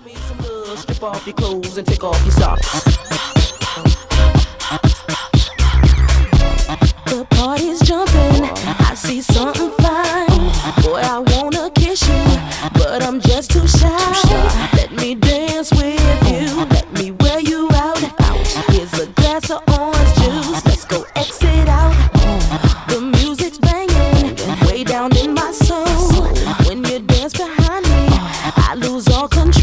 Strip off your clothes and take off your socks. The party's jumping, I see something fine. Boy, I wanna kiss you, but I'm just too shy. Let me dance with you, let me wear you out. Here's a glass of orange juice, let's go exit out. The music's banging, way down in my soul. When you dance behind me, I lose all control.